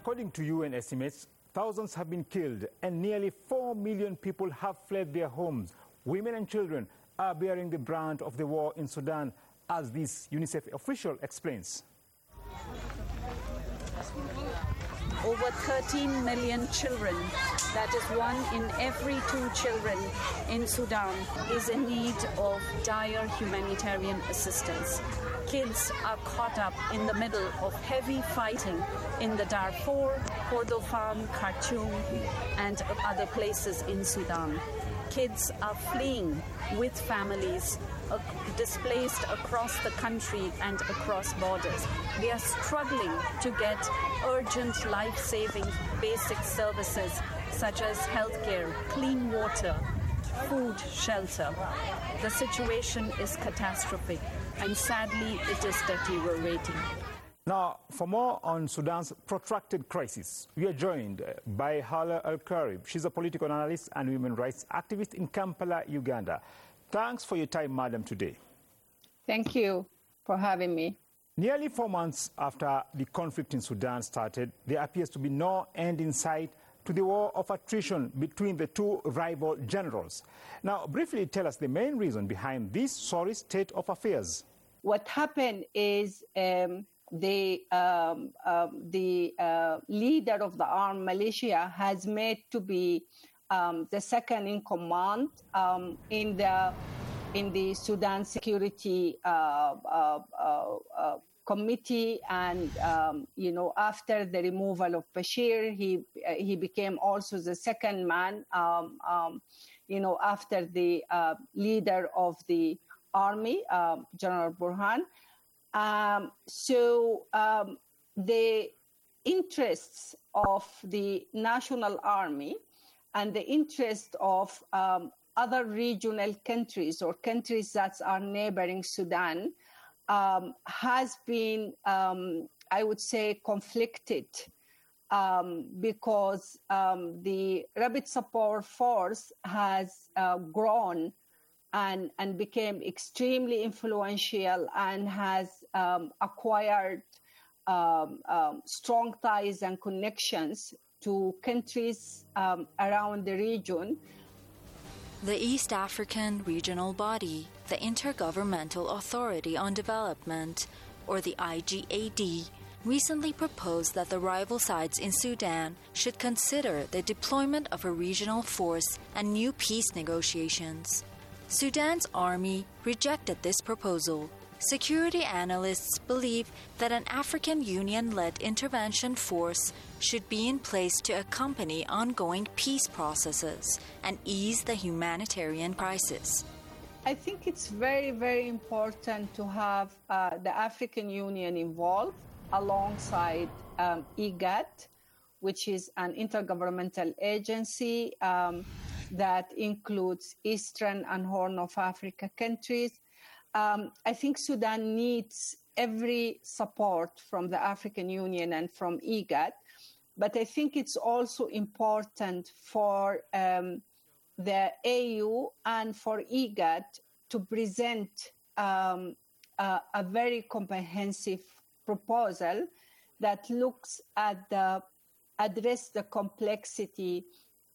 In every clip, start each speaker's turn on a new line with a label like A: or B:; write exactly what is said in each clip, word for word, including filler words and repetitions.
A: According to U N estimates, thousands have been killed and nearly four million people have fled their homes. Women and children are bearing the brunt of the war in Sudan, as this UNICEF official explains.
B: Over thirteen million children, that is one in every two children in Sudan, is in need of dire humanitarian assistance. Kids are caught up in the middle of heavy fighting in the Darfur, Kordofan, Khartoum, and other places in Sudan. Kids are fleeing with families, uh, displaced across the country and across borders. They are struggling to get urgent life-saving basic services such as healthcare, clean water, food, shelter. The situation is catastrophic, and sadly it is deteriorating.
A: Now, for more on Sudan's protracted crisis, we are joined by Hala Al-Karib. She's a political analyst and human rights activist in Kampala, Uganda. Thanks for your time, madam, today.
C: Thank you for having me.
A: Nearly four months after the conflict in Sudan started, there appears to be no end in sight to the war of attrition between the two rival generals. Now, briefly tell us the main reason behind this sorry state of affairs.
C: What happened is um, the, um, um, the uh, leader of the armed militia has made to be um, the second in command um, in the in the Sudan Security uh, uh, uh, uh, Committee, and um, you know, after the removal of Bashir, he uh, he became also the second man. Um, um, you know, after the uh, leader of the army, uh, General Burhan. Um, so um, the interests of the national army and the interest of um, other regional countries or countries that are neighboring Sudan um, has been, um, I would say, conflicted um, because um, the Rapid Support Force has uh, grown and, and became extremely influential and has um, acquired um, um, strong ties and connections to countries um, around the region.
D: The East African Regional Body, the Intergovernmental Authority on Development, or the I G A D, recently proposed that the rival sides in Sudan should consider the deployment of a regional force and new peace negotiations. Sudan's army rejected this proposal. Security analysts believe that an African Union-led intervention force should be in place to accompany ongoing peace processes and ease the humanitarian crisis.
C: I think it's very, very important to have uh, the African Union involved alongside um, IGAD, which is an intergovernmental agency um, that includes Eastern and Horn of Africa countries. Um, I think Sudan needs every support from the African Union and from IGAD, but I think it's also important for um, the A U and for IGAD to present um, a, a very comprehensive proposal that looks at the address the complexity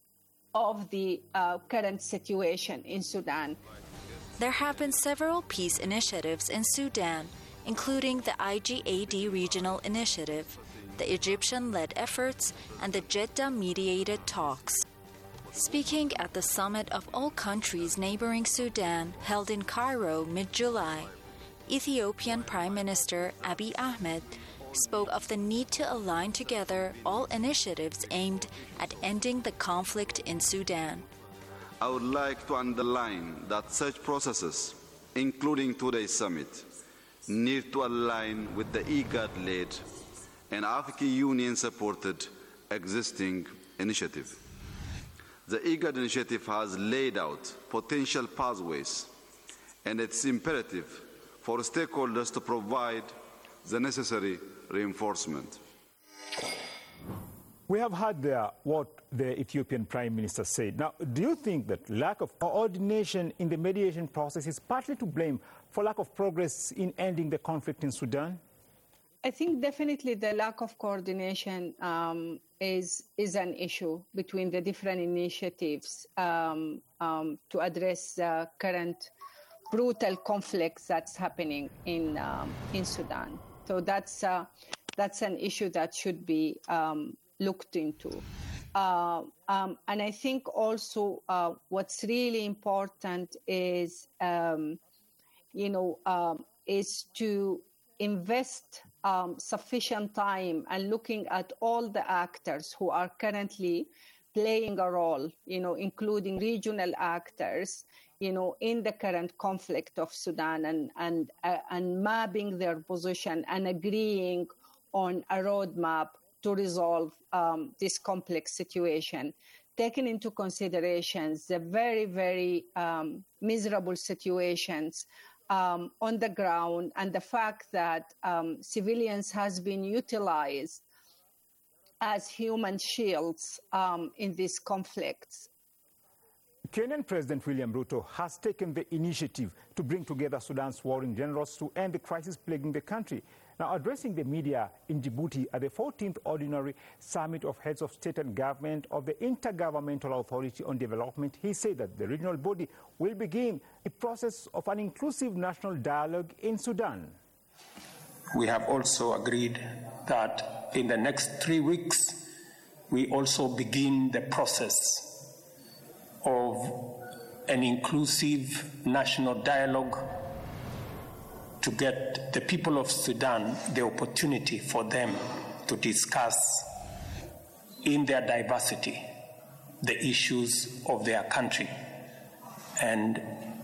C: of the uh, current situation in Sudan.
D: There have been several peace initiatives in Sudan, including the I G A D Regional Initiative, the Egyptian-led efforts, and the Jeddah-mediated talks. Speaking at the summit of all countries neighboring Sudan held in Cairo mid-July, Ethiopian Prime Minister Abiy Ahmed spoke of the need to align together all initiatives aimed at ending the conflict in Sudan.
E: I would like to underline that such processes, including today's summit, need to align with the IGAD-led and African Union-supported existing initiative. The IGAD initiative has laid out potential pathways, and it's imperative for stakeholders to provide the necessary reinforcement.
A: We have heard there what the Ethiopian Prime Minister said. Now, do you think that lack of coordination in the mediation process is partly to blame for lack of progress in ending the conflict in Sudan?
C: I think definitely the lack of coordination um, is is an issue between the different initiatives um, um, to address the current brutal conflicts that's happening in um, in Sudan. So that's uh, that's an issue that should be um, looked into. Uh, um, and I think also uh, what's really important is, um, you know, um, is to invest um, sufficient time and looking at all the actors who are currently playing a role, you know, including regional actors, you know, in the current conflict of Sudan, and and uh, and mapping their position and agreeing on a roadmap to resolve um, this complex situation, taking into considerations the very, very um, miserable situations um, on the ground and the fact that um, civilians has been utilized as human shields um, in these conflicts.
A: Kenyan President William Ruto has taken the initiative to bring together Sudan's warring generals to end the crisis plaguing the country. Now, addressing the media in Djibouti at the fourteenth Ordinary Summit of Heads of State and Government of the Intergovernmental Authority on Development, he said that the regional body will begin a process of an inclusive national dialogue in Sudan.
F: We have also agreed that in the next three weeks, we also begin the process of an inclusive national dialogue to get the people of Sudan the opportunity for them to discuss in their diversity the issues of their country. And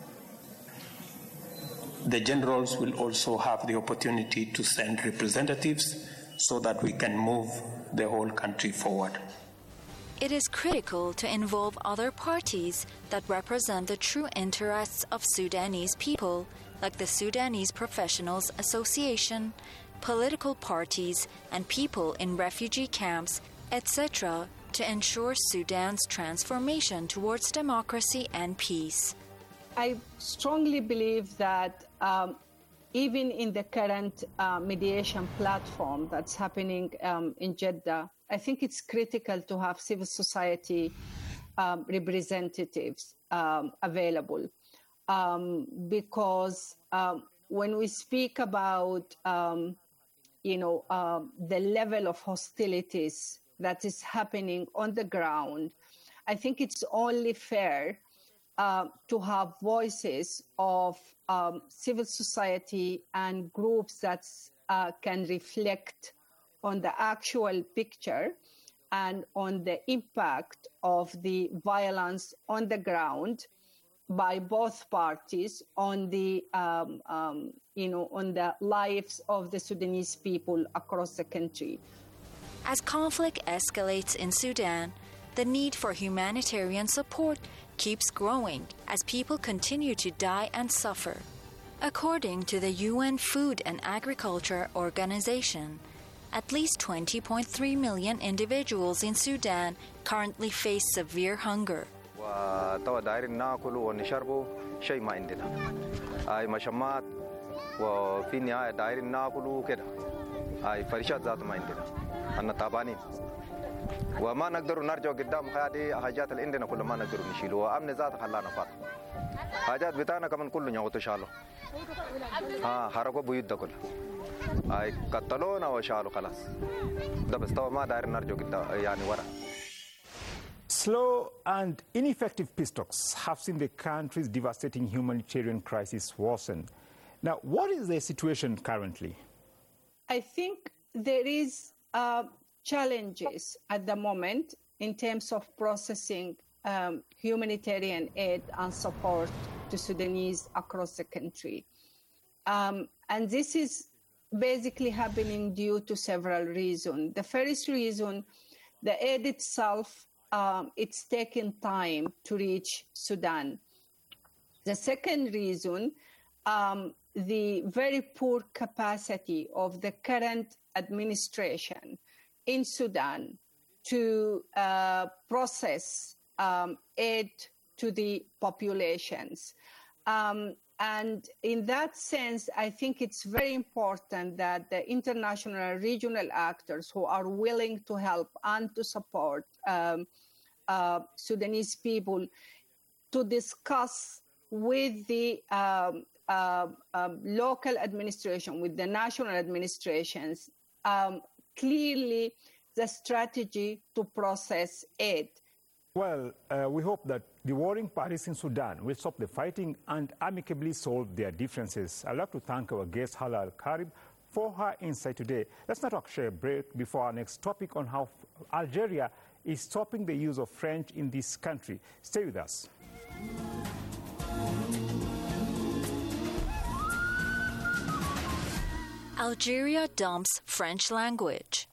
F: the generals will also have the opportunity to send representatives so that we can move the whole country forward.
D: It is critical to involve other parties that represent the true interests of Sudanese people, like the Sudanese Professionals Association, political parties, and people in refugee camps, et cetera, to ensure Sudan's transformation towards democracy and peace.
C: I strongly believe that um, even in the current uh, mediation platform that's happening um, in Jeddah, I think it's critical to have civil society um, representatives um, available um, because um, when we speak about, um, you know, um, the level of hostilities that is happening on the ground, I think it's only fair uh, to have voices of um, civil society and groups that uh, can reflect on the actual picture and on the impact of the violence on the ground by both parties on the, um, um, you know, on the lives of the Sudanese people across the country.
D: As conflict escalates in Sudan, the need for humanitarian support keeps growing as people continue to die and suffer. According to the U N Food and Agriculture Organization, at least twenty point three million individuals in Sudan currently face severe hunger.
G: وما نقدر نرجع قدام هذه حاجات اللي عندنا كل ما نقدر نشيلها وامن ذات خلانا فات حاجات بتاعنا كمان كله نعوتو شالو ها حركوا بيوت ده كله اي قتلونا وشالوا خلاص ده بس تو ما داير نرجع قدام يعني ورا.
A: Slow and ineffective peace talks have seen the country's devastating humanitarian crisis worsen. Now, what is the situation currently?
C: I think there is uh, challenges at the moment in terms of processing um, humanitarian aid and support to Sudanese across the country. Um, and this is basically happening due to several reasons. The first reason, the aid itself, um, it's taken time to reach Sudan. The second reason, um, the very poor capacity of the current administration in Sudan to uh, process um, aid to the populations. Um, And in that sense, I think it's very important that the international and regional actors who are willing to help and to support um, uh, Sudanese people to discuss with the um, uh, um, local administration, with the national administrations, um, clearly the strategy to process aid.
A: Well, uh, we hope that the warring parties in Sudan will stop the fighting and amicably solve their differences. I'd like to thank our guest, Hala Al-Karib, for her insight today. Let's not talk share a break before our next topic on how Algeria is stopping the use of French in this country. Stay with us.
D: Algeria dumps French language.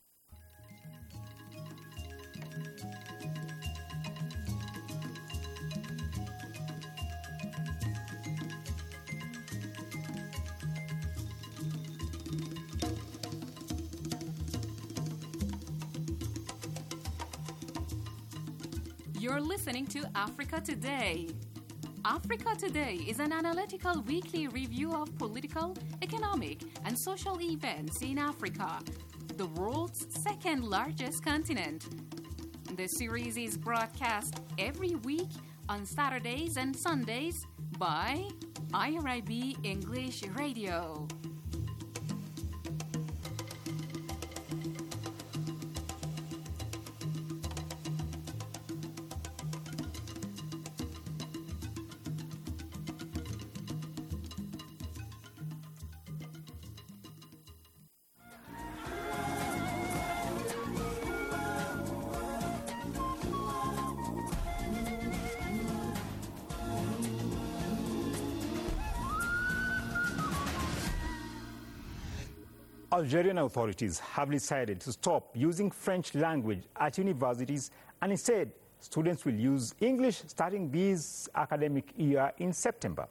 H: You're listening to Africa Today. Africa Today is an analytical weekly review of political, economic, and social events in Africa, the world's second largest continent. The series is broadcast every week on Saturdays and Sundays by I R I B English Radio.
A: Algerian authorities have decided to stop using French language at universities, and instead students will use English starting this academic year in September.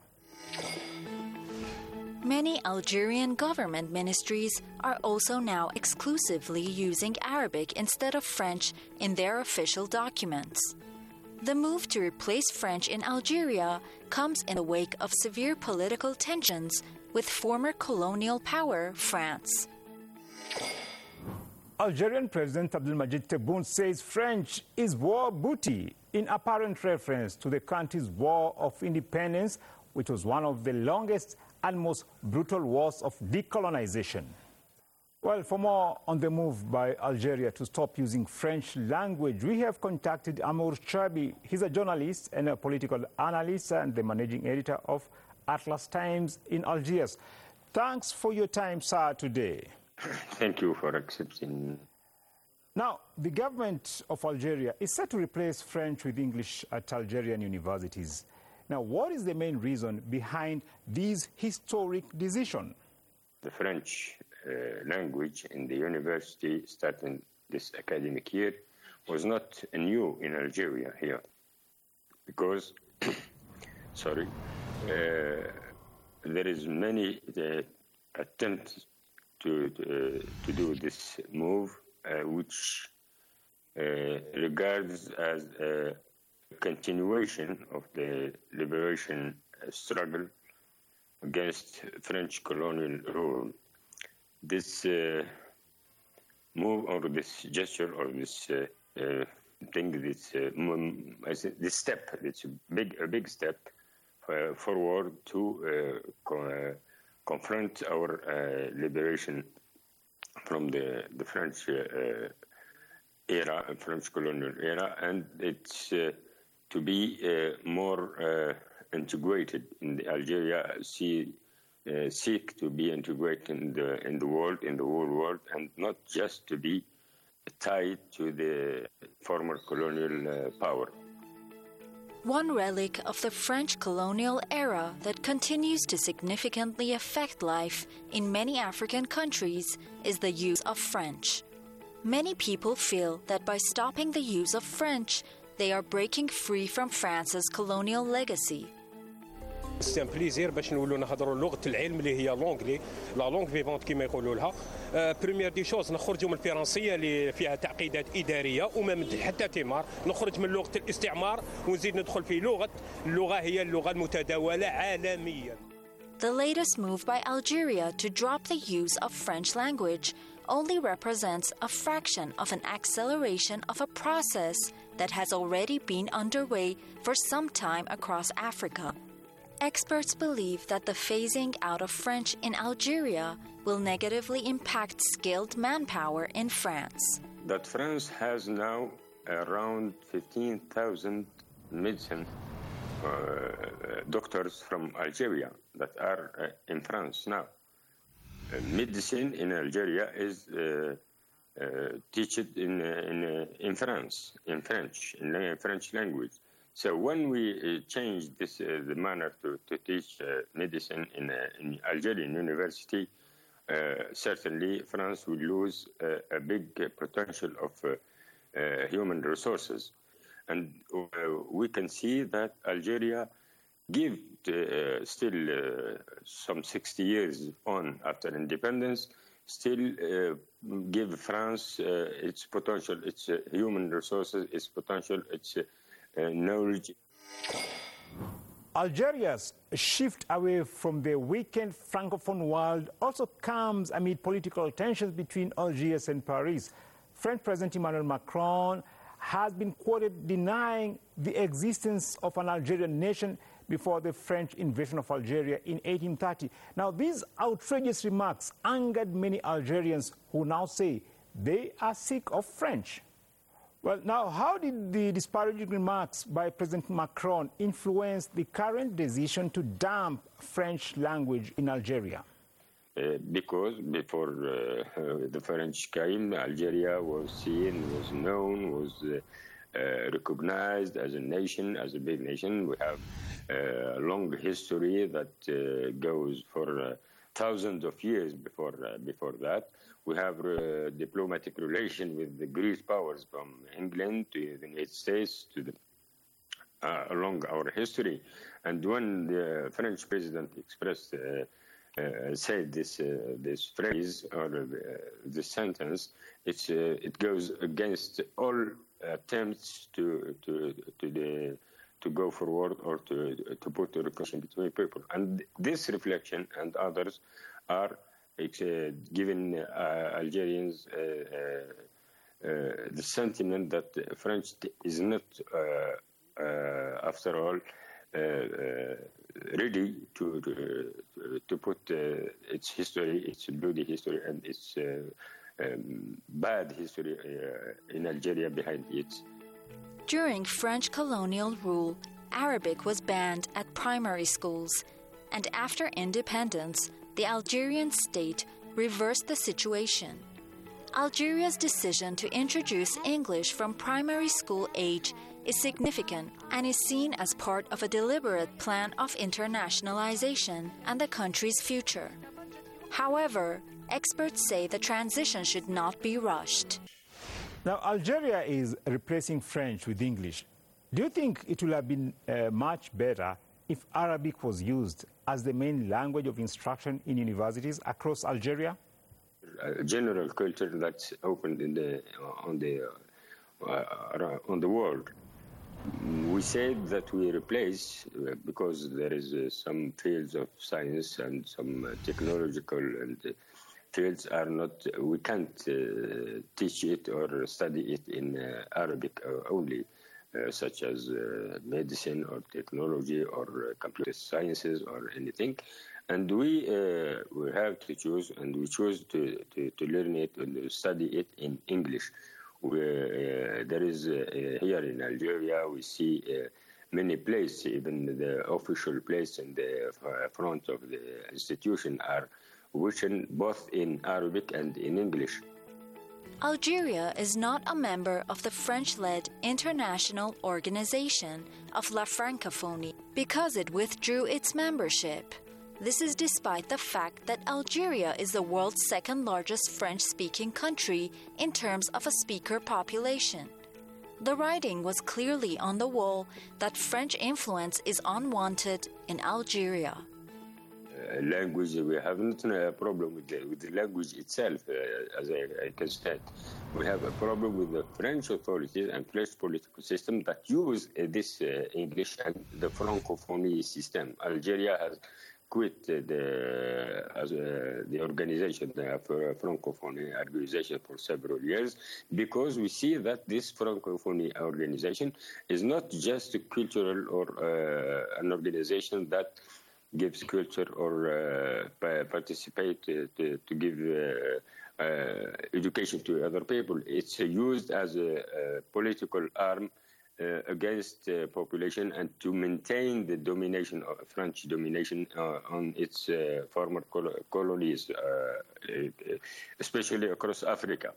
D: Many Algerian government ministries are also now exclusively using Arabic instead of French in their official documents. The move to replace French in Algeria comes in the wake of severe political tensions with former colonial power France.
A: Algerian President Abdelmadjid Tebboune says French is war booty, in apparent reference to the country's war of independence, which was one of the longest and most brutal wars of decolonization. Well, for more on the move by Algeria to stop using French language, we have contacted Amour Chabi. He's a journalist and a political analyst and the managing editor of Atlas Times in Algiers. Thanks for your time, sir, today.
I: Thank you for accepting.
A: Now, the government of Algeria is set to replace French with English at Algerian universities. Now, what is the main reason behind this historic decision?
I: The French uh, language in the university starting this academic year was not new in Algeria here because, sorry, uh, there is many uh, attempts to, to, uh, to do this move, uh, which uh, regards as a continuation of the liberation struggle against French colonial rule. This uh, move or this gesture or this uh, uh, thing, this uh, this step, it's a big, a big step uh, forward to uh, co- uh, confront our uh, liberation from the the French uh, era, French colonial era, and it's uh, to be uh, more uh, integrated in the Algeria, see, uh, seek to be integrated in the in the world, in the whole world, and not just to be tied to the former colonial uh, power.
D: One relic of the French colonial era that continues to significantly affect life in many African countries is the use of French. Many people feel that by stopping the use of French, they are breaking free from France's colonial legacy.
F: سي ان بليزير باش نولوا نهضروا لغه العلم اللي هي لونغلي لا لونغ فيفونت كما يقولوا لها. بريمير دي شوز نخرجوا من الفرنسيه اللي فيها تعقيدات اداريه وما مد حتى ثمار، نخرج من لغه الاستعمار ونزيد ندخل في لغه اللغه هي اللغه المتداوله عالميا.
D: The latest move by Algeria to drop the use of French language only represents a fraction of an acceleration of a process that has already been underway for some time across Africa. Experts believe that the phasing out of French in Algeria will negatively impact skilled manpower in France.
I: That France has now around fifteen thousand medicine uh, doctors from Algeria that are uh, in France now. Uh, medicine in Algeria is uh, uh, taught in uh, in uh, in France, in French, in uh, French language. So when we uh, change this uh, the manner to, to teach uh, medicine in uh, in Algerian university, uh, certainly France will lose uh, a big uh, potential of uh, uh, human resources, and uh, we can see that Algeria give uh, still uh, some sixty years on after independence, still uh, give France uh, its potential, its uh, human resources, its potential, its uh, uh, knowledge.
A: Algeria's shift away from the weakened Francophone world also comes amid political tensions between Algiers and Paris. French President Emmanuel Macron has been quoted denying the existence of an Algerian nation before the French invasion of Algeria in eighteen thirty. Now, these outrageous remarks angered many Algerians who now say they are sick of French. Well, now, how did the disparaging remarks by President Macron influence the current decision to damp French language in Algeria?
I: Uh, because before uh, uh, the French came, Algeria was seen, was known, was uh, uh, recognized as a nation, as a big nation. We have uh, a long history that uh, goes for uh, thousands of years before uh, before that. We have uh, diplomatic relation with the Great powers from England to the United States to the, uh, along our history. And when the French president expressed, uh, uh, said this uh, this phrase or uh, this sentence, it's uh, it goes against all attempts to to to the to go forward or to to put a reconciliation between people. And this reflection and others are uh, giving uh, Algerians uh, uh, uh, the sentiment that French is not, uh, uh, after all, uh, uh, ready to to, to put uh, its history, its bloody history, and its uh, um, bad history uh, in Algeria behind it.
D: During French colonial rule, Arabic was banned at primary schools, and after independence, the Algerian state reversed the situation. Algeria's decision to introduce English from primary school age is significant and is seen as part of a deliberate plan of internationalization and the country's future. However, experts say the transition should not be rushed.
A: Now, Algeria is replacing French with English. Do you think it would have been uh, much better if Arabic was used as the main language of instruction in universities across Algeria?
I: A general culture that's opened in the on the uh, on the world. We said that we replace uh, because there is uh, some fields of science and some uh, technological and uh, fields are not. We can't uh, teach it or study it in uh, Arabic uh, only. Uh, such as uh, medicine or technology or uh, computer sciences or anything. And we uh, we have to choose, and we choose to, to, to learn it and study it in English. We, uh, there is, uh, here in Algeria, we see uh, many places, even the official place in the front of the institution are written both in Arabic and in English.
D: Algeria is not a member of the French-led International Organization of La Francophonie because it withdrew its membership. This is despite the fact that Algeria is the world's second-largest French-speaking country in terms of a speaker population. The writing was clearly on the wall that French influence is unwanted in Algeria.
I: Uh, language, we have not a problem with the, with the language itself, uh, as I, I can state. We have a problem with the French authorities and French political system that use uh, this uh, English and the Francophonie system. Algeria has quit the uh, as, uh, the organization, the Francophonie organization, for several years, because we see that this Francophonie organization is not just a cultural or uh, an organization that gives culture or uh, participate uh, to, to give uh, uh, education to other people. It's uh, used as a, a political arm uh, against the population and to maintain the domination, of French domination uh, on its uh, former col- colonies, uh, especially across Africa.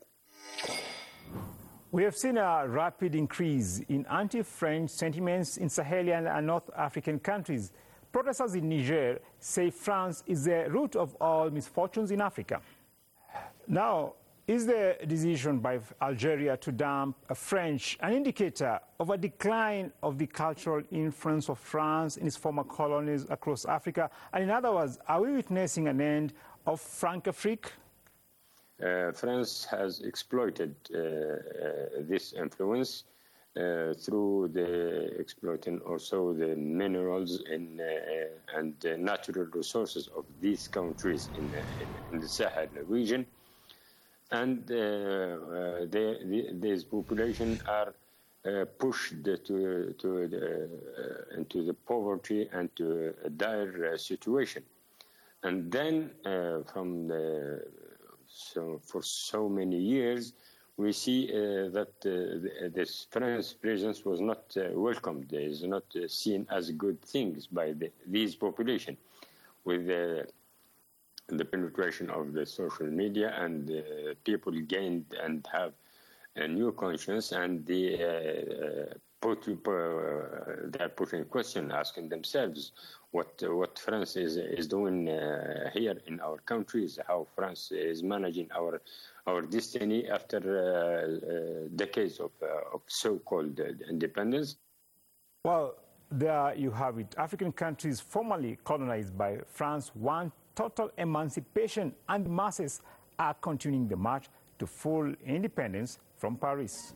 A: We have seen a rapid increase in anti-French sentiments in Sahelian and North African countries. Protesters in Niger say France is the root of all misfortunes in Africa. Now, is the decision by Algeria to dump French an indicator of a decline of the cultural influence of France in its former colonies across Africa? And in other words, are we witnessing an end of Francafrique?
I: Uh, France has exploited uh, uh, this influence uh, through the exploiting also the minerals in, uh, and uh, natural resources of these countries in, uh, in, in the Sahel region. And uh, uh, they, the, these populations are uh, pushed to, to the, uh, into the poverty and to a dire uh, situation. And then uh, from the So for so many years, we see uh, that uh, this French presence was not uh, welcomed. It is not uh, seen as good things by the, these population. With the, the penetration of the social media, and uh, people gained and have a new conscience, and the uh, put, uh, they're putting question, asking themselves what uh, what France is is doing uh, here in our countries, how France is managing our our destiny after uh, uh, decades of uh, of so-called uh, independence.
A: Well, there you have it. African countries formerly colonized by France want total emancipation, and the masses are continuing the march to full independence from Paris.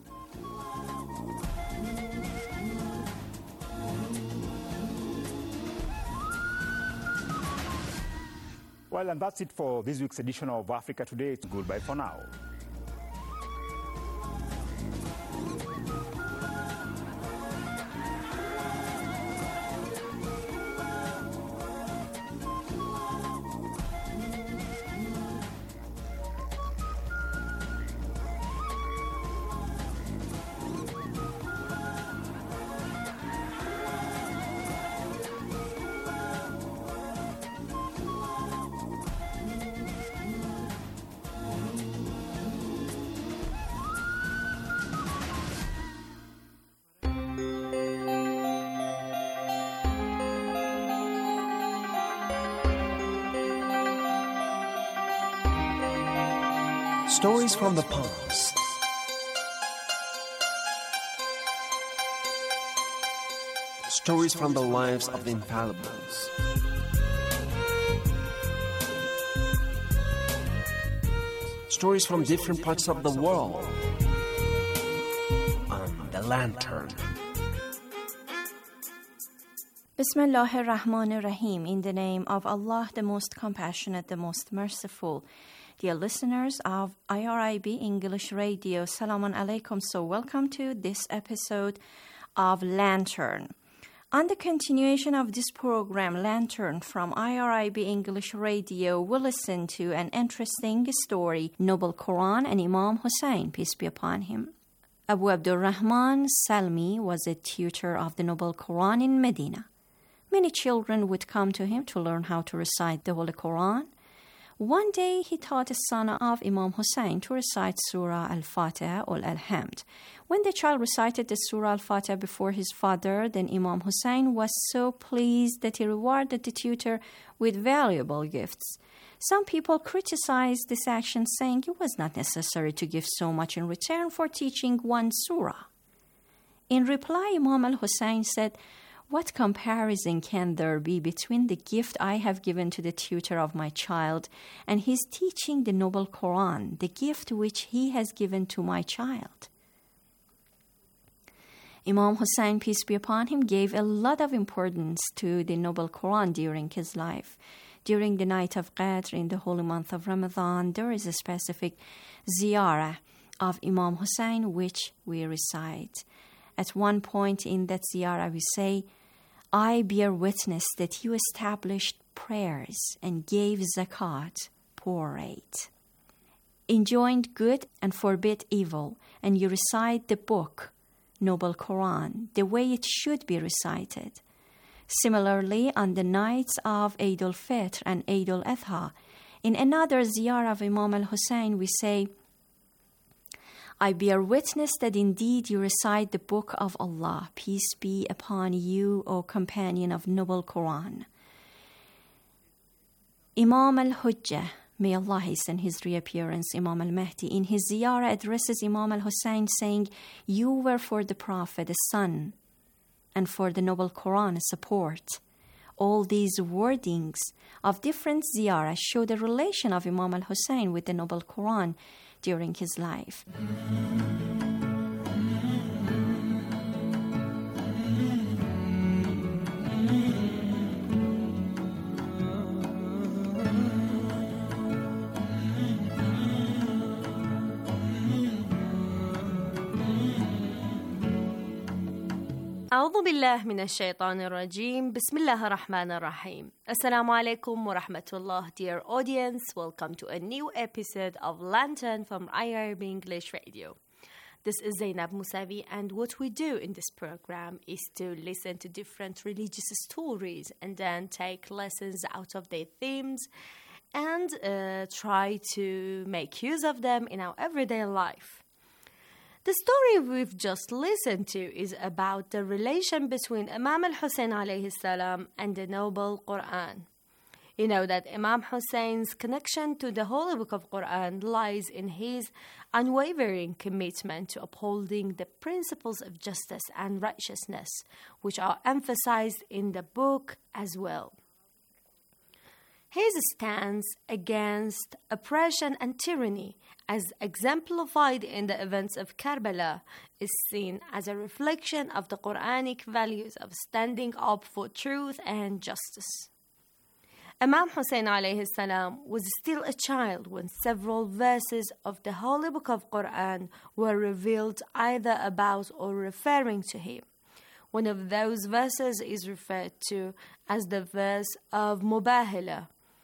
A: Well, and that's it for this week's edition of Africa Today. Goodbye for now.
J: Stories from the past. Stories from the lives of the infallibles. Stories from different parts of the world. On The Lantern.
K: Bismillah ar-Rahman ar-Rahim. In the name of Allah, the most compassionate, the most merciful. Dear listeners of I R I B English Radio, Salaam alaikum. So welcome to this episode of Lantern. On the continuation of this program, Lantern from I R I B English Radio, we'll listen to an interesting story, Noble Quran and Imam Hussein, peace be upon him. Abu Abdul Rahman Salmi was a tutor of the Noble Quran in Medina. Many children would come to him to learn how to recite the Holy Quran. One day, he taught a son of Imam Hussein to recite Surah Al-Fatiha or Al-Hamd. When the child recited the Surah Al-Fatiha before his father, then Imam Hussein was so pleased that he rewarded the tutor with valuable gifts. Some people criticized this action, saying it was not necessary to give so much in return for teaching one surah. In reply, Imam Al-Hussein said, "What comparison can there be between the gift I have given to the tutor of my child and his teaching the Noble Quran, the gift which he has given to my child?" Imam Hussein, peace be upon him, gave a lot of importance to the Noble Quran during his life. During the night of Qadr in the holy month of Ramadan, there is a specific ziyarah of Imam Hussein which we recite. At one point in that ziyarah we say, I bear witness that you established prayers and gave zakat, poor rate, enjoined good and forbid evil, and you recite the book, Noble Quran, the way it should be recited. Similarly, on the nights of Eid al-Fitr and Eid al-Adha, in another ziyarah of Imam al-Hussein, we say, I bear witness that indeed you recite the book of Allah, peace be upon you, O companion of Noble Quran. Imam al-Hujjah, may Allah hasten his reappearance, Imam al-Mahdi, in his ziyarah addresses Imam al-Hussein saying, you were for the Prophet a son, and for the Noble Quran a support. All these wordings of different ziyarahs show the relation of Imam al-Hussein with the Noble Quran during his life.
L: أعوذ بالله من الشيطان الرجيم بسم الله الرحمن الرحيم Assalamu alaikum wa rahmatullah. Dear audience, welcome to a new episode of Lantern from I R B English Radio. This is Zainab Musavi, and what we do in this program is to listen to different religious stories and then take lessons out of their themes and uh, try to make use of them in our everyday life. The story we've just listened to is about the relation between Imam al-Hussein alayhi salam and the Noble Quran. You know that Imam Hussein's connection to the Holy Book of Quran lies in his unwavering commitment to upholding the principles of justice and righteousness, which are emphasized in the book as well. His stance against oppression and tyranny, as exemplified in the events of Karbala, is seen as a reflection of the Quranic values of standing up for truth and justice. Imam Hussein alayhi salam was still a child when several verses of the Holy Book of Quran were revealed either about or referring to him. One of those verses is referred to as the verse of Mubahala.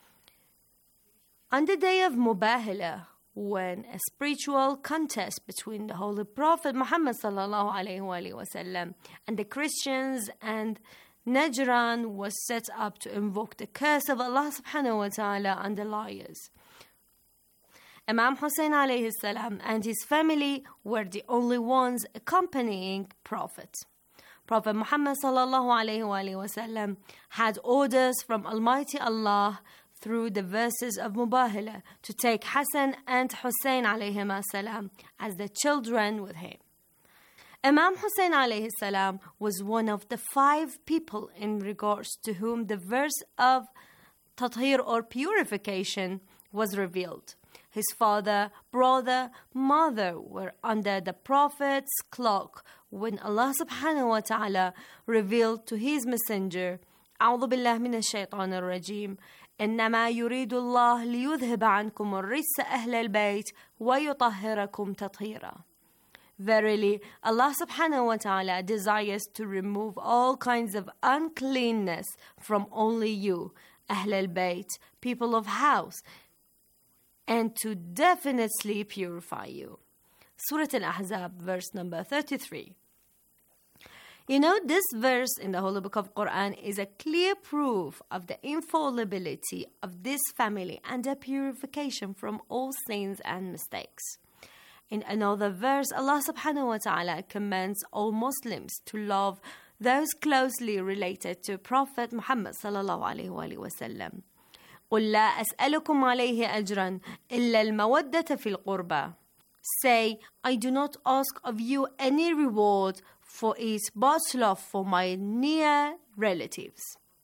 L: On the day of Mubahala, when a spiritual contest between the Holy Prophet Muhammad sallallahu alaihi wasallam and the Christians and Najran was set up to invoke the curse of Allah subhanahu wa ta'ala on the liars. Imam Hussein alayhi salam and his family were the only ones accompanying Prophet. Prophet Muhammad sallallahu alaihi wasallam had orders from Almighty Allah through the verses of Mubahala to take Hassan and Hussein alayhima salam as the children with him. Imam Hussein alayhi salam was one of the five people in regards to whom the verse of tathir or purification was revealed. His father, brother, mother were under the Prophet's cloak when Allah subhanahu wa ta'ala revealed to his messenger, أعوذ بالله من الشيطان الرجيم إنما يريد الله ليذهب عنكم الرجس أهل البيت ويطهركم تطهيرا. Verily, Allah subhanahu wa ta'ala desires to remove all kinds of uncleanness from only you, Ahl al-Bayt, people of house, and to definitely purify you. Surah Al-Ahzab, verse number thirty-three. You know, this verse in the Holy Book of Quran is a clear proof of the infallibility of this family and the purification from all sins and mistakes. In another verse, Allah subhanahu wa ta'ala commands all Muslims to love those closely related to Prophet Muhammad sallallahu alayhi wa sallam. قُلْ لَا أَسْأَلُكُمْ عَلَيْهِ أَجْرًا إِلَّا الْمَوَدَّةَ فِي الْقُرْبَى. Say, I do not ask of you any reward for its but love for my near relatives.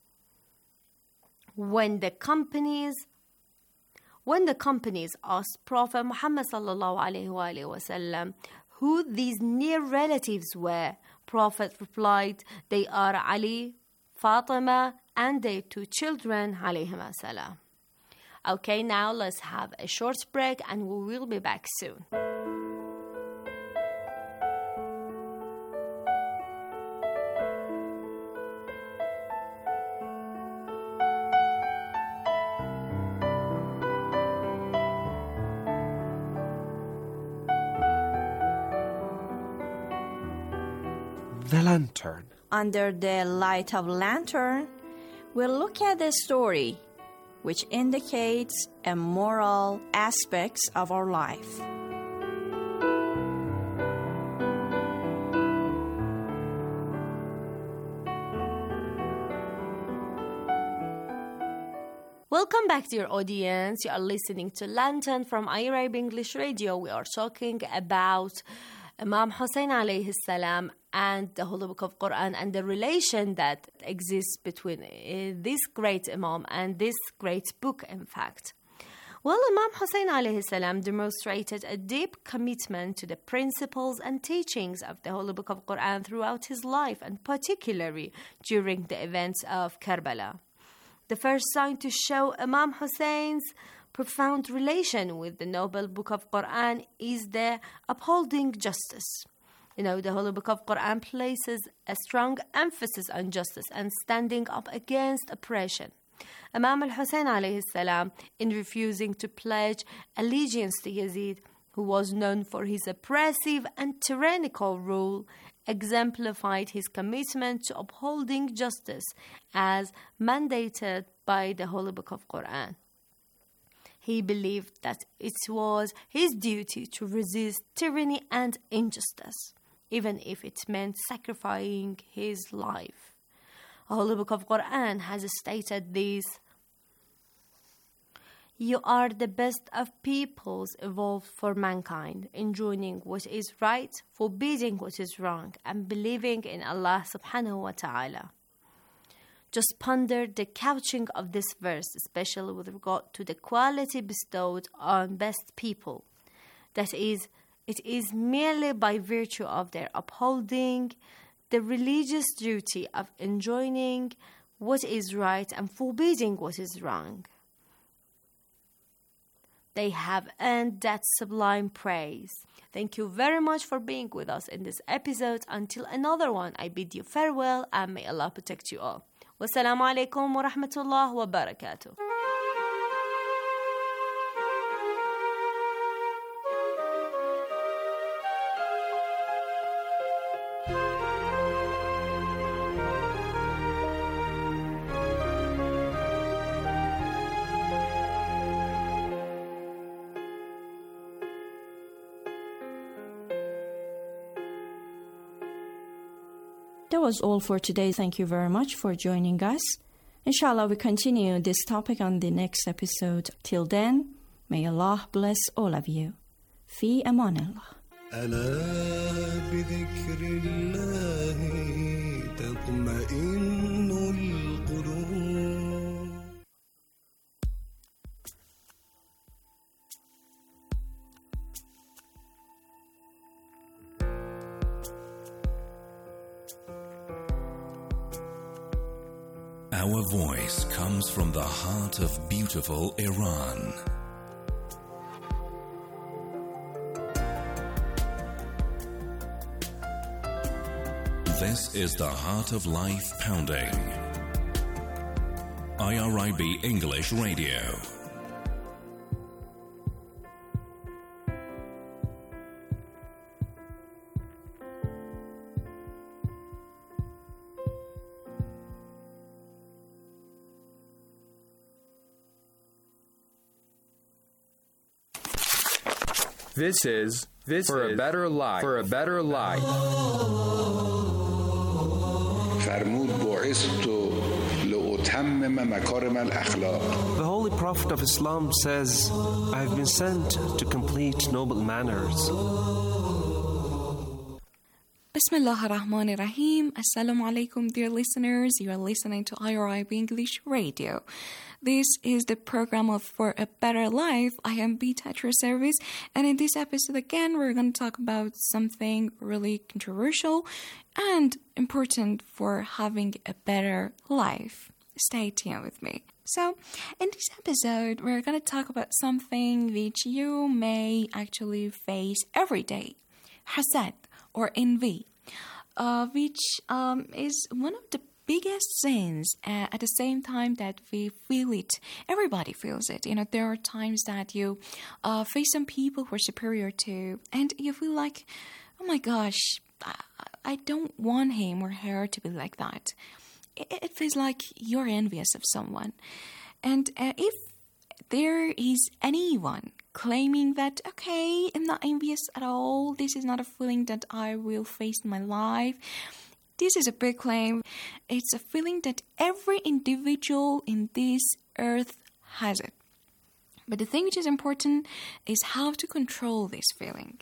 L: When the companies When the companies asked Prophet Muhammad sallallahu alaihi wasallam who these near relatives were, Prophet replied, "They are Ali, Fatima, and their two children, alayhim as-salam." Okay, now let's have a short break and we will be back soon.
J: The Lantern.
K: Under the light of lantern, we'll look at a story which indicates a moral aspects of our life.
L: Welcome back, dear audience. You are listening to Lantern from Arab English Radio. We are talking about Imam Hussein alayhi salam and the Holy Book of Quran and the relation that exists between uh, this great Imam and this great book, in fact. Well, Imam Hussein alayhi salam demonstrated a deep commitment to the principles and teachings of the Holy Book of Quran throughout his life, and particularly during the events of Karbala. The first sign to show Imam Hussein's profound relation with the noble book of Quran is the upholding justice. You know, the Holy Book of Quran places a strong emphasis on justice and standing up against oppression. Imam al-Hussein alayhi salam, in refusing to pledge allegiance to Yazid, who was known for his oppressive and tyrannical rule, exemplified his commitment to upholding justice as mandated by the Holy Book of Quran. He believed that it was his duty to resist tyranny and injustice, even if it meant sacrificing his life. The Holy Book of Quran has stated this: "You are the best of peoples evolved for mankind, enjoining what is right, forbidding what is wrong, and believing in Allah subhanahu wa ta'ala." Just ponder the couching of this verse, especially with regard to the quality bestowed on best people. That is, it is merely by virtue of their upholding the religious duty of enjoining what is right and forbidding what is wrong. They have earned that sublime praise. Thank you very much for being with us in this episode. Until another one, I bid you farewell and may Allah protect you all. Wassalamu alaikum wa rahmatullah wa barakatuh.
K: That was all for today. Thank you very much for joining us. Inshallah, we continue this topic on the next episode. Till then, may Allah bless all of you. Fi amanillah.
M: ألا بذكر الله تطمئن القلوب.
N: Our voice comes from the heart of beautiful Iran. This is the Heart of Life Pounding. I R I B English Radio.
O: This is this for is, a better life. For a better life.
J: The Holy Prophet of Islam says, I have been sent to complete noble manners.
P: Bismillah ar-Rahman ar-Rahim. Assalamu alaikum, dear listeners. You are listening to I R I B English Radio. This is the program of For a Better Life. I am Beat at your service, and in this episode again, we're going to talk about something really controversial and important for having a better life. Stay tuned with me. So, in this episode, we're going to talk about something which you may actually face every day. Hasad, or envy, uh, which um, is one of the biggest sins uh, at the same time that we feel it. Everybody feels it. You know, there are times that you uh, face some people who are superior to, and you feel like, oh my gosh, I, I don't want him or her to be like that. It, it feels like you're envious of someone. And uh, if there is anyone claiming that, okay, I'm not envious at all, this is not a feeling that I will face in my life, this is a big claim. It's a feeling that every individual in this earth has it. But the thing which is important is how to control this feeling.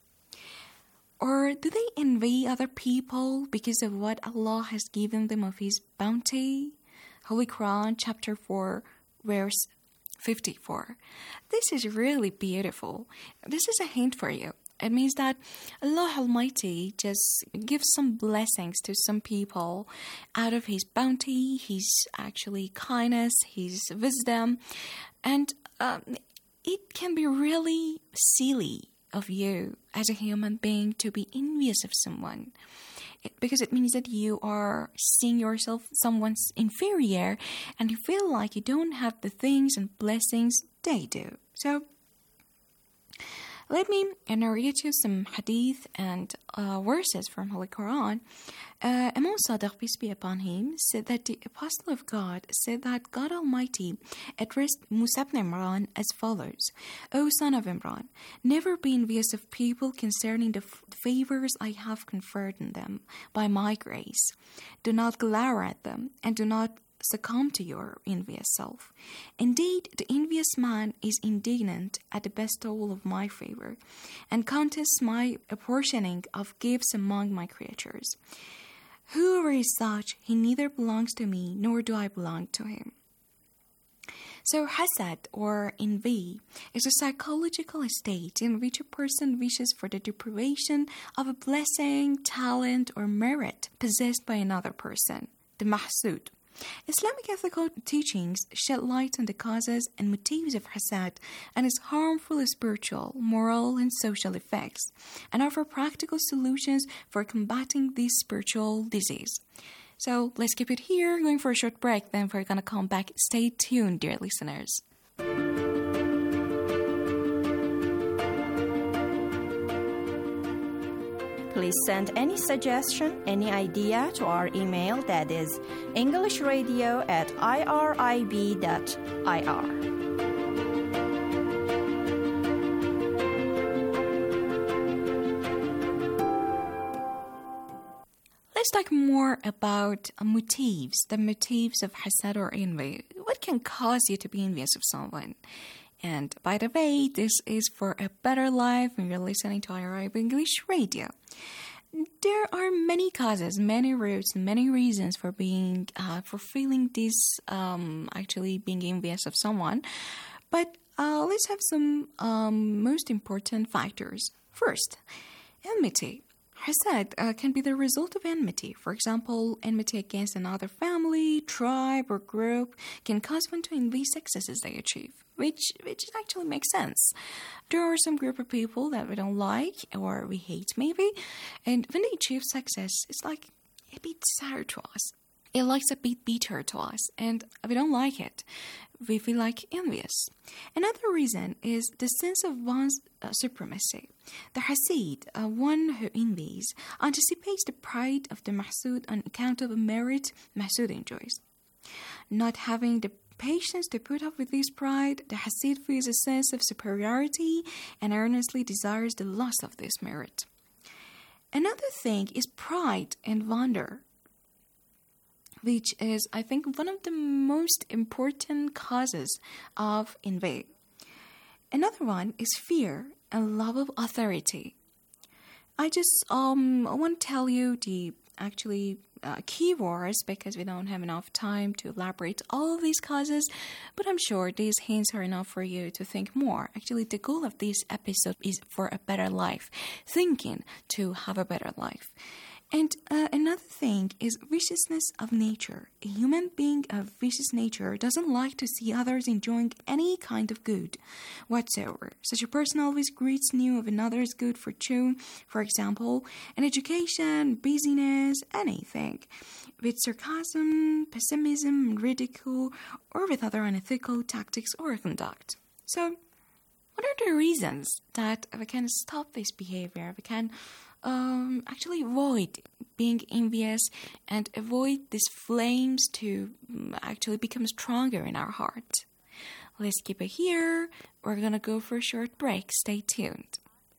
P: Or do they envy other people because of what Allah has given them of His bounty? Holy Quran, chapter four, verse fifty-four. This is really beautiful. This is a hint for you. It means that Allah Almighty just gives some blessings to some people out of His bounty, His actually kindness, His wisdom. And um, it can be really silly of you as a human being to be envious of someone. It, because it means that you are seeing yourself someone's inferior and you feel like you don't have the things and blessings they do. So, let me narrate you some hadith and uh, verses from Holy Quran. Uh, Imam Sadiq, peace be upon him, said that the Apostle of God said that God Almighty addressed Musa ibn Imran as follows: O son of Imran, never be envious of people concerning the f- favors I have conferred on them by my grace. Do not glare at them, and do not succumb to your envious self. Indeed, the envious man is indignant at the bestowal of my favor, and contests my apportioning of gifts among my creatures. Whoever is such, he neither belongs to me, nor do I belong to him. So, hasad, or envy, is a psychological state in which a person wishes for the deprivation of a blessing, talent, or merit possessed by another person, the mahsud. Islamic ethical teachings shed light on the causes and motives of hasad and its harmful spiritual, moral, and social effects, and offer practical solutions for combating this spiritual disease. So let's keep it here, going for a short break, then we're going to come back. Stay tuned, dear listeners.
K: Please send any suggestion, any idea to our email, that is englishradio at irib dot I R.
P: Let's talk more about motives, the motives of hasad or envy. What can cause you to be envious of someone? And by the way, this is For a Better Life, and you're listening to I R I B English Radio. There are many causes, many roots, many reasons for being, uh, for feeling this, um, actually being envious of someone. But uh, let's have some um, most important factors. First, enmity. Hasad uh, can be the result of enmity. For example, enmity against another family, tribe, or group can cause one to envy successes they achieve, which which actually makes sense. There are some group of people that we don't like or we hate maybe, and when they achieve success, it's like a bit sour to us. It likes a bit bitter to us, and we don't like it. We feel like envious. Another reason is the sense of one's uh, supremacy. The hasid, uh, one who envies, anticipates the pride of the mahsud on account of a merit mahsud enjoys. Not having the patience to put up with this pride, the hasid feels a sense of superiority and earnestly desires the loss of this merit. Another thing is pride and wonder, which is, I think, one of the most important causes of envy. Another one is fear and love of authority. I just um want to tell you the actually uh, keywords because we don't have enough time to elaborate all of these causes, but I'm sure these hints are enough for you to think more. Actually, the goal of this episode is for a better life, thinking to have a better life. And uh, another thing is viciousness of nature. A human being of vicious nature doesn't like to see others enjoying any kind of good whatsoever. Such a person always greets new of another's good fortune, for example, an education, busyness, anything, with sarcasm, pessimism, ridicule, or with other unethical tactics or conduct. So, what are the reasons that we can stop this behavior? We can Um, actually avoid being envious and avoid these flames to um, actually become stronger in our heart. Let's keep it here. We're gonna go for a short break. Stay tuned.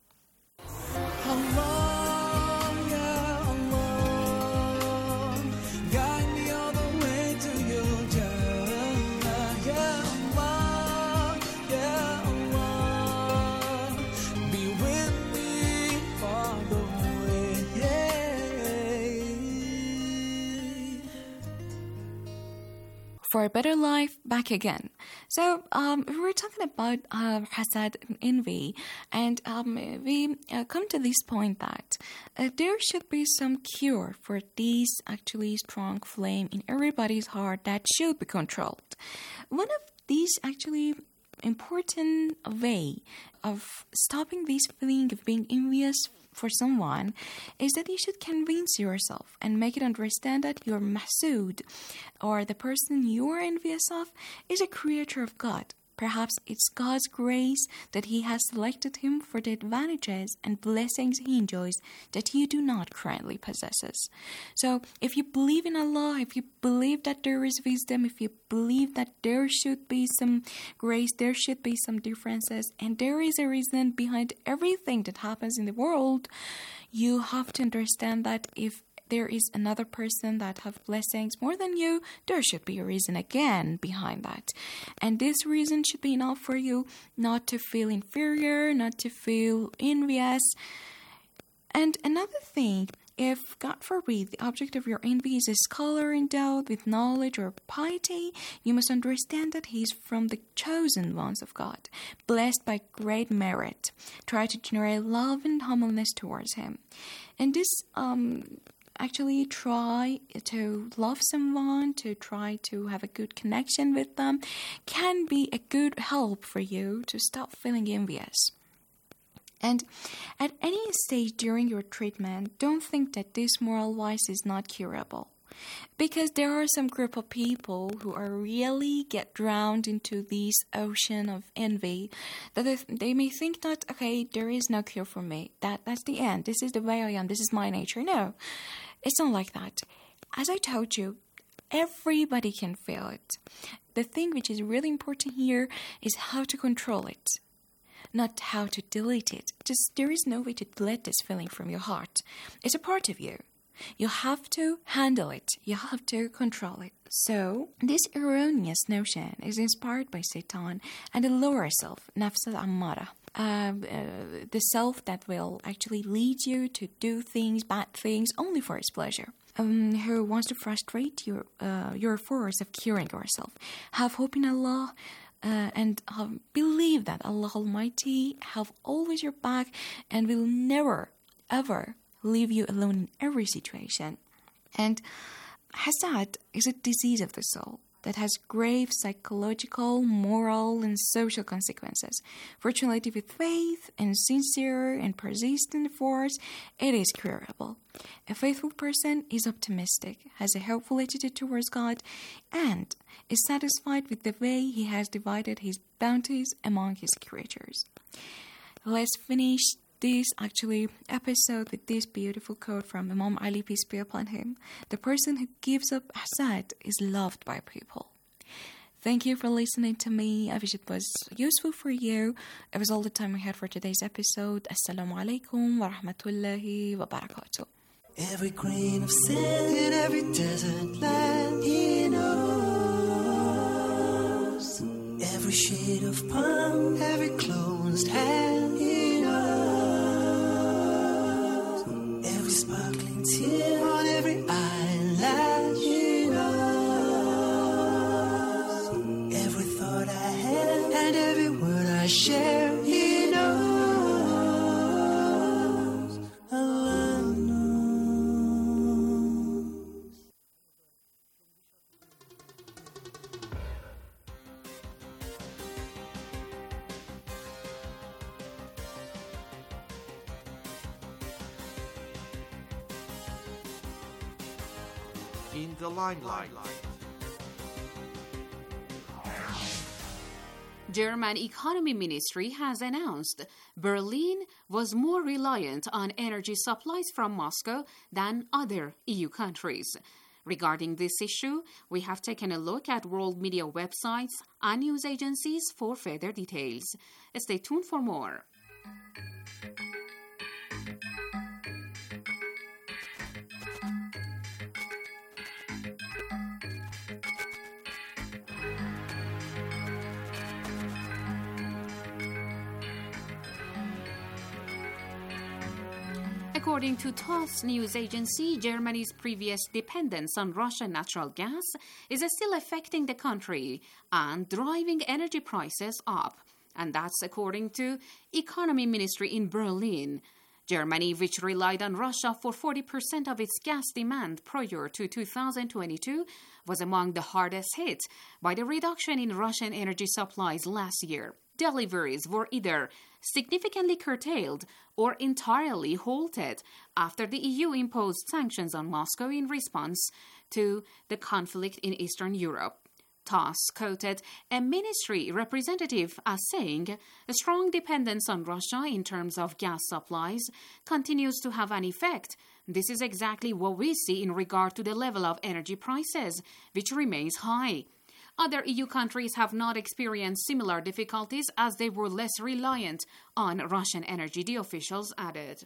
P: For a better life, back again. So um, we were talking about uh, hasad and envy, and um, we uh, come to this point that uh, there should be some cure for this actually strong flame in everybody's heart that should be controlled. One of these actually important way of stopping this feeling of being envious for someone is that you should convince yourself and make it understand that your mahsud, or the person you are envious of, is a creature of God. Perhaps it's God's grace that He has selected him for the advantages and blessings He enjoys that you do not currently possess. So if you believe in Allah, if you believe that there is wisdom, if you believe that there should be some grace, there should be some differences, and there is a reason behind everything that happens in the world, you have to understand that if there is another person that have blessings more than you, there should be a reason again behind that. And this reason should be enough for you not to feel inferior, not to feel envious. And another thing, if, God forbid, the object of your envy is a scholar endowed with knowledge or piety, you must understand that he is from the chosen ones of God, blessed by great merit. Try to generate love and humbleness towards him. And this um actually try to love someone, to try to have a good connection with them, can be a good help for you to stop feeling envious. And at any stage during your treatment, don't think that this moral vice is not curable. Because there are some group of people who are really get drowned into this ocean of envy, that they, they may think that, okay, there is no cure for me. That That's the end. This is the way I am. This is my nature. No, it's not like that. As I told you, everybody can feel it. The thing which is really important here is how to control it, not how to delete it. Just there is no way to delete this feeling from your heart. It's a part of you. You have to handle it. You have to control it. So, this erroneous notion is inspired by Satan and the lower self, Nafs al-Ammara, uh, uh, the self that will actually lead you to do things, bad things, only for its pleasure. Um, who wants to frustrate your uh, your force of curing yourself. Have hope in Allah. Uh, and uh, believe that Allah Almighty have always your back and will never, ever leave you alone in every situation. And hasad is a disease of the soul that has grave psychological, moral, and social consequences. Fortunately, with faith and sincere and persistent efforts, it is curable. A faithful person is optimistic, has a helpful attitude towards God, and is satisfied with the way He has divided His bounties among His creatures. Let's finish this actually episode with this beautiful quote from Imam Ali, peace be upon him. The person who gives up hasad is loved by people. Thank you for listening to me. I wish it was useful for you. It was all the time we had for today's episode. Assalamu alaikum wa rahmatullahi wa barakatuh.
M: Every grain of sand in every desert land He knows. Every shade of palm, every closed hand He knows. tear on every eyelash. He knows every thought I have and every word I share. He knows. Allah knows.
Q: In the limelight.
H: German Economy Ministry has announced Berlin was more reliant on energy supplies from Moscow than other E U countries. Regarding this issue, we have taken a look at world media websites and news agencies for further details. Stay tuned for more. According to TASS news agency, Germany's previous dependence on Russian natural gas is still affecting the country and driving energy prices up. And that's according to Economy Ministry in Berlin. Germany, which relied on Russia for forty percent of its gas demand prior to two thousand twenty-two, was among the hardest hit by the reduction in Russian energy supplies last year. Deliveries were either significantly curtailed or entirely halted after the E U imposed sanctions on Moscow in response to the conflict in Eastern Europe. TASS quoted a ministry representative as saying a strong dependence on Russia in terms of gas supplies continues to have an effect. This is exactly what we see in regard to the level of energy prices, which remains high. Other E U countries have not experienced similar difficulties as they were less reliant on Russian energy, the officials added.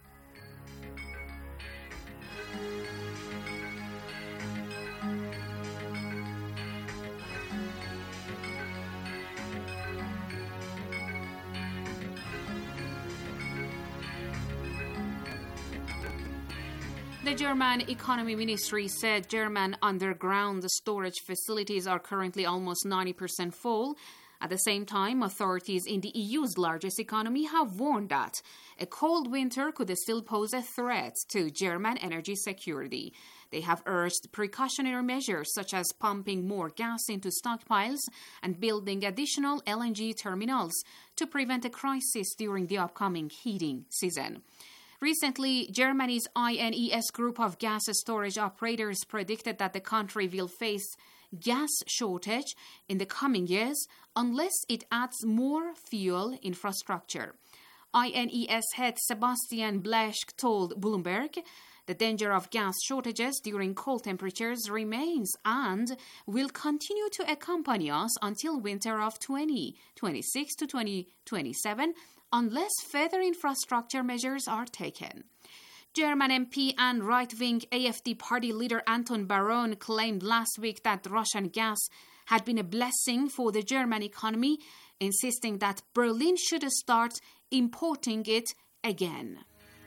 H: The German Economy Ministry said German underground storage facilities are currently almost ninety percent full. At the same time, authorities in the E U's largest economy have warned that a cold winter could still pose a threat to German energy security. They have urged precautionary measures such as pumping more gas into stockpiles and building additional L N G terminals to prevent a crisis during the upcoming heating season. Recently, Germany's I N E S group of gas storage operators predicted that the country will face gas shortage in the coming years unless it adds more fuel infrastructure. I N E S head Sebastian Blesch told Bloomberg the danger of gas shortages during cold temperatures remains and will continue to accompany us until winter of twenty twenty-six to twenty twenty-seven unless further infrastructure measures are taken. German M P and right-wing A F D party leader Anton Baron claimed last week that Russian gas had been a blessing for the German economy, insisting that Berlin should start importing it again.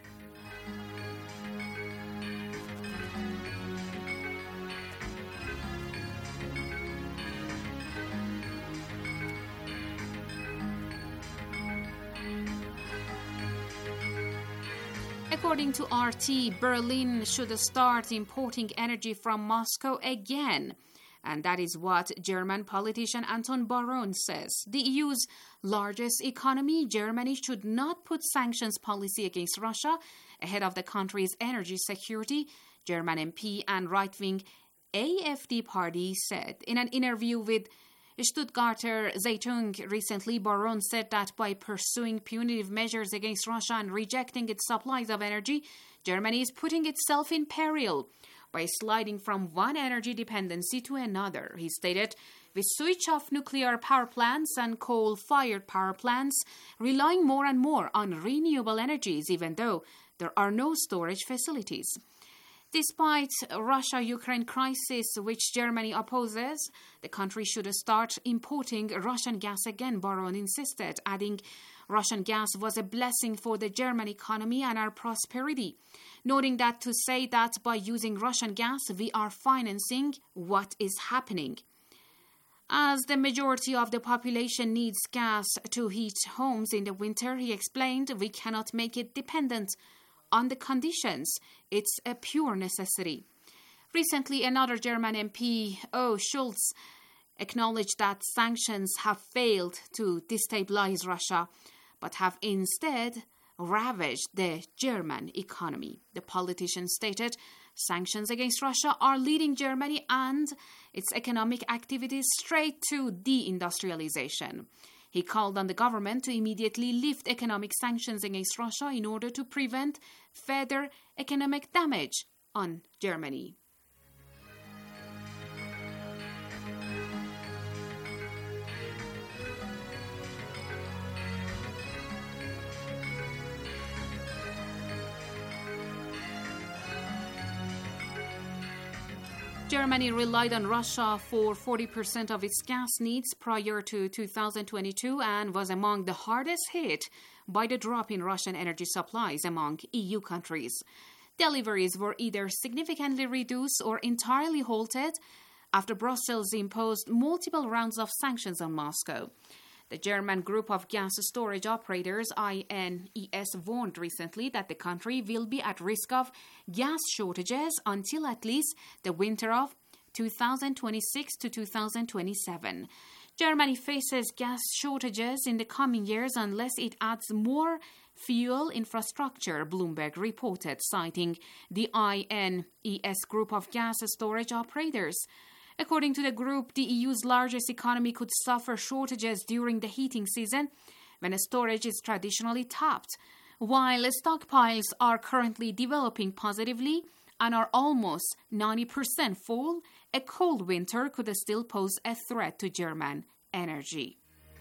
H: According to R T, Berlin should start importing energy from Moscow again. And that is what German politician Anton Baron says. The E U's largest economy, Germany, should not put sanctions policy against Russia ahead of the country's energy security, German M P and right-wing A F D party said. In an interview with Stuttgarter Zeitung recently, Baron said that by pursuing punitive measures against Russia and rejecting its supplies of energy, Germany is putting itself in peril by sliding from one energy dependency to another. He stated, "We switch off nuclear power plants and coal-fired power plants, relying more and more on renewable energies, even though there are no storage facilities." Despite Russia-Ukraine crisis, which Germany opposes, the country should start importing Russian gas again, Baron insisted, adding,
Q: Russian gas was a blessing for the German economy and our prosperity, noting that to say that by using Russian gas we are financing what is happening. As the majority of the population needs gas to heat homes in the winter, he explained, we cannot make it dependent on the conditions. It's a pure necessity. Recently, another German M P, O. Schulz, acknowledged that sanctions have failed to destabilize Russia, but have instead ravaged the German economy. The politician stated, sanctions against Russia are leading Germany and its economic activities straight to deindustrialization. He called on the government to immediately lift economic sanctions against Russia in order to prevent further economic damage on Germany. Germany relied on Russia for forty percent of its gas needs prior to two thousand twenty-two and was among the hardest hit by the drop in Russian energy supplies among E U countries. Deliveries were either significantly reduced or entirely halted after Brussels imposed multiple rounds of sanctions on Moscow. The German group of gas storage operators, I N E S, warned recently that the country will be at risk of gas shortages until at least the winter of two thousand twenty-six to two thousand twenty-seven. Germany faces gas shortages in the coming years unless it adds more fuel infrastructure, Bloomberg reported, citing the I N E S group of gas storage operators. According to the group, the E U's largest economy could suffer shortages during the heating season when storage is traditionally tapped. While stockpiles are currently developing positively and are almost ninety percent full, a cold winter could still pose a threat to German energy.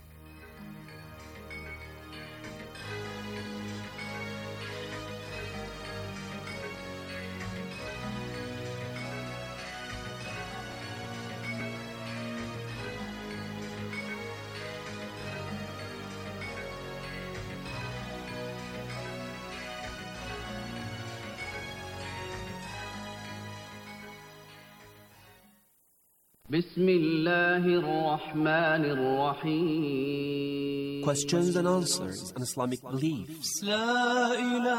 J: Questions and answers on Islamic beliefs.
M: La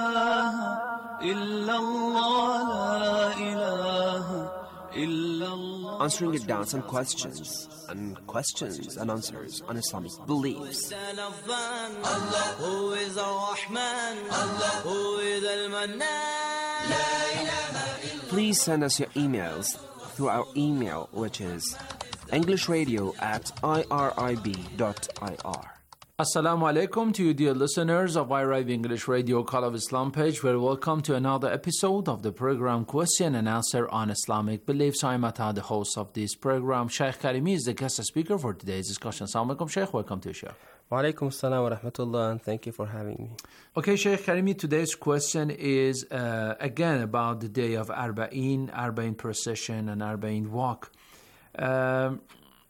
M: ilaha illallah, la ilaha illallah.
J: Answering your doubts and questions, and questions and answers on Islamic beliefs.
M: Allah, who is Ar-Rahman, Allah, who is Al-Mannan.
J: Please send us your emails through our email, which is englishradio at irib dot i r.
R: Assalamu alaikum to you, dear listeners of I R I B English Radio Call of Islam page. Well, welcome to another episode of the program Question and Answer on Islamic Beliefs. I'm Ata, the host of this program. Sheikh Karimi is the guest speaker for today's discussion. Assalamu alaikum, Sheikh. Welcome to the show.
S: Wa alaikum assalam wa rahmatullah, and thank you for having me.
R: Okay, Sheikh Karimi, today's question is uh, again about the day of Arba'in, Arba'in procession and Arba'in walk. Um,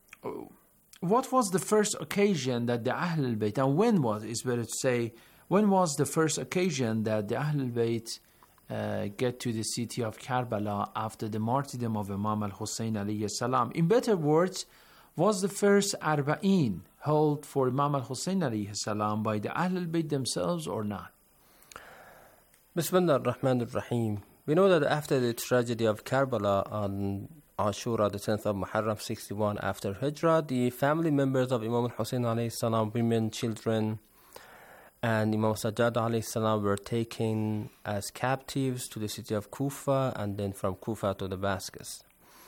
R: what was the first occasion that the Ahl al-Bayt, and when was, is better to say, when was the first occasion that the Ahl al-Bayt uh, get to the city of Karbala after the martyrdom of Imam al-Hussein alayhi salam? In better words, was the first Arba'in held for Imam al-Hussein alayhi salam by the Ahl al-Bayt themselves or not?
S: Bismillah ar-Rahman ar-Rahim. We know that after the tragedy of Karbala on Ashura, the tenth of Muharram, sixty-one after Hijrah, the family members of Imam al-Hussein alayhi salam, women, children, and Imam Sajjad alayhi salam were taken as captives to the city of Kufa and then from Kufa to Damascus.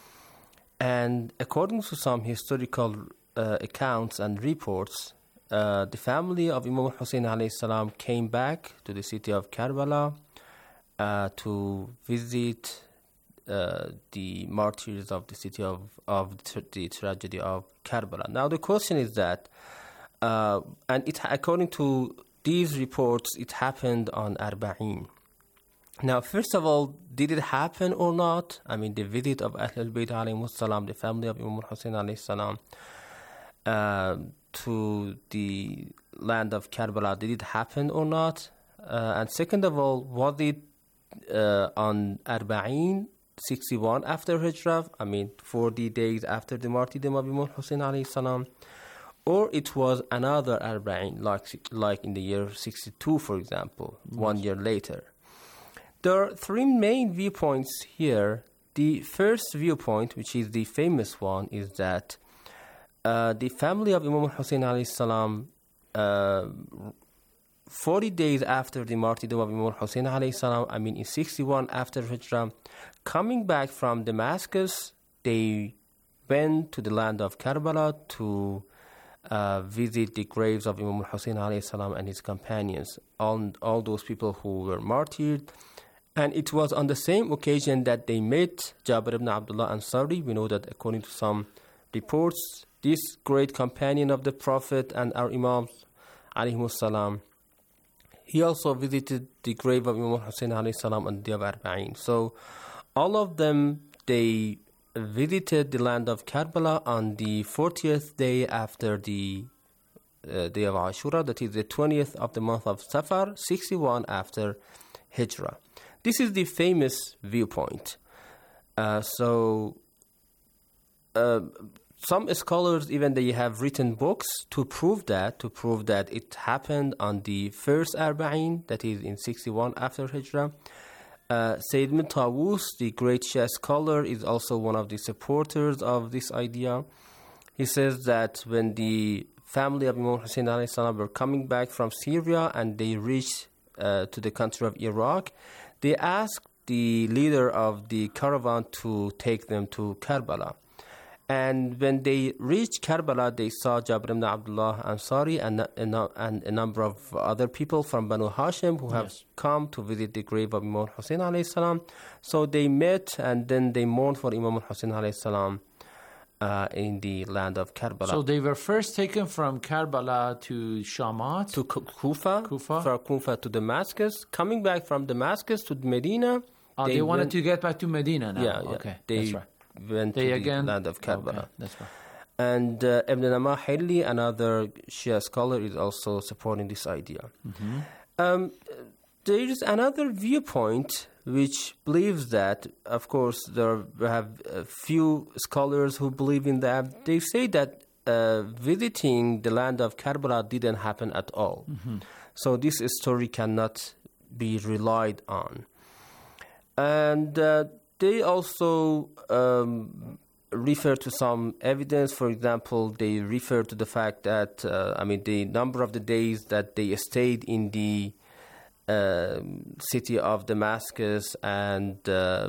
S: And according to some historical uh, accounts and reports, uh, the family of Imam al-Hussein alayhi salam came back to the city of Karbala uh, to visit uh, the martyrs of the city of, of the tragedy of Karbala. Now the question is that, uh, and it according to these reports, it happened on Arba'in. Now, first of all, did it happen or not? I mean, the visit of Ahl al-Bayt alayhi salam, the family of Imam al-Hussein alayhi salam, uh, to the land of Karbala, did it happen or not? Uh, and second of all, was it uh, on Arba'in, sixty-one after Hijrah, I mean forty days after the martyrdom of Imam Hussein alayhi salam, or it was another Arba'in, like, like in the year sixty-two, for example, yes. one year later. There are three main viewpoints here. The first viewpoint, which is the famous one, is that uh, the family of Imam Hussein alayhi salam, uh, forty days after the martyrdom of Imam Hussein alayhi salam, I mean in sixty-one after Hijrah, coming back from Damascus, they went to the land of Karbala to uh, visit the graves of Imam Hussein alayhi salam and his companions, all, all those people who were martyred. And it was on the same occasion that they met Jabir ibn Abdullah Ansari. We know that according to some reports, this great companion of the Prophet and our Imams alayhimus salam, he also visited the grave of Imam Hussein alayhi salam on the day of Arba'in. So all of them, they visited the land of Karbala on the fortieth day after the uh, day of Ashura, that is the twentieth of the month of Safar, sixty-one after Hijrah. This is the famous viewpoint. Uh, so uh, some scholars, even they have written books to prove that, to prove that it happened on the first Arba'in, that is in sixty-one after Hijrah. Uh, Sayyid ibn Tawus, the great Shia scholar, is also one of the supporters of this idea. He says that when the family of Imam Hussein alayhi salam were coming back from Syria and they reached uh, to the country of Iraq, they asked the leader of the caravan to take them to Karbala. And when they reached Karbala, they saw Jabir ibn Abdullah Ansari and, and, and a number of other people from Banu Hashim who have yes. come to visit the grave of Imam Hussein alayhi salam. So they met and then they mourned for Imam Hussein alayhi salam uh, in the land of Karbala.
R: So they were first taken from Karbala to Shamat?
S: To Kufa,
R: Kufa.
S: from Kufa to Damascus. Coming back from Damascus to Medina.
R: Oh, they, they wanted went, to get back to Medina now.
S: Yeah, yeah.
R: Okay,
S: they
R: that's right.
S: went
R: they
S: to
R: again,
S: the land of Karbala.
R: Okay, that's right.
S: And uh, Ibn Nama Hilli, another Shia scholar, is also supporting this idea.
R: Mm-hmm.
S: Um, there is another viewpoint which believes that, of course, there have a few scholars who believe in that. They say that uh, visiting the land of Karbala didn't happen at all.
R: Mm-hmm.
S: So this story cannot be relied on. And uh, they also um, refer to some evidence. For example, they refer to the fact that, uh, I mean, the number of the days that they stayed in the uh, city of Damascus, and uh,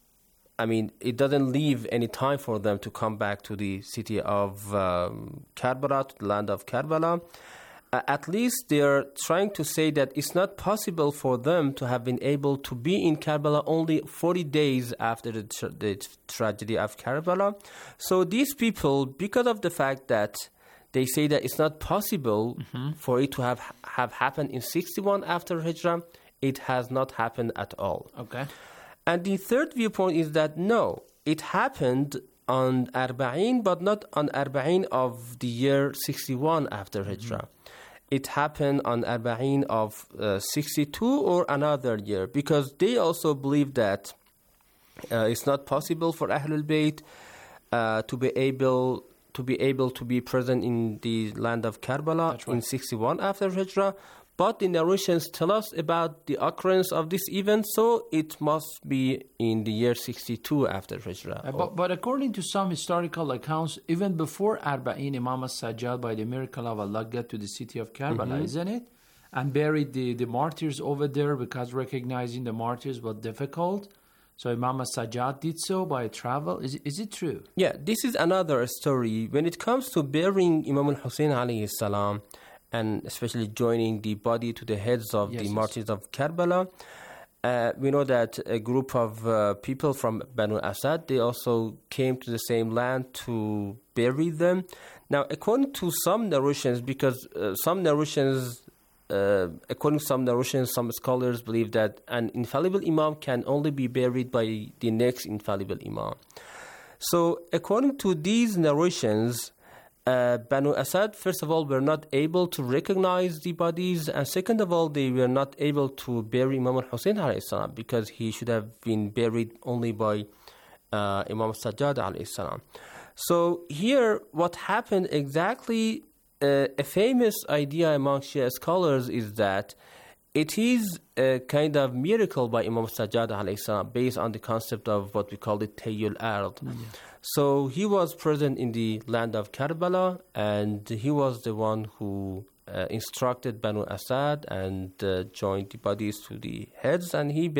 S: I mean, it doesn't leave any time for them to come back to the city of um, Karbala, to the land of Karbala. Uh, at least they're trying to say that it's not possible for them to have been able to be in Karbala only forty days after the, tra- the tragedy of Karbala. So these people, because of the fact that they say that it's not possible
R: mm-hmm.
S: for it to have, have happened in sixty-one after Hijrah, it has not happened at all.
R: Okay.
S: And the third viewpoint is that no, it happened on Arba'in, but not on Arba'in of the year sixty-one after Hijrah. Mm-hmm. It happened on Arba'in of uh, sixty-two or another year, because they also believe that uh, it's not possible for Ahlul Bayt uh, to be able to be able to be present in the land of Karbala right. in sixty-one after Hijrah. But the narrations tell us about the occurrence of this event, so it must be in the year sixty-two after Hijrah.
R: Uh, but, but according to some historical accounts, even before Arba'in, Imam as-Sajjad, by the miracle of Allah, got to the city of Karbala,
S: mm-hmm.
R: isn't it? And buried the, the martyrs over there, because recognizing the martyrs was difficult. So Imam as-Sajjad did so by travel. Is, is it true?
S: Yeah, this is another story. When it comes to burying Imam al-Hussein alayhi salam, and especially joining the body to the heads of yes, the yes. martyrs of Karbala, uh, we know that a group of uh, people from Banu Asad, they also came to the same land to bury them. Now, according to some narrations, because uh, some narrations, uh, according to some narrations, some scholars believe that an infallible imam can only be buried by the next infallible imam. So, according to these narrations, uh, Banu Asad, first of all, were not able to recognize the bodies, and second of all, they were not able to bury Imam al-Hussein alayhi salam, because he should have been buried only by uh, Imam Sajjad alayhi salam. So here, what happened exactly, uh, a famous idea among Shia scholars is that it is a kind of miracle by Imam Sajjad alayhi salam, based on the concept of what we call the Tayyul Ard. Mm-hmm. So he was present in the land of Karbala, and he was the one who uh, instructed Banu Asad and uh, joined the bodies to the heads, and he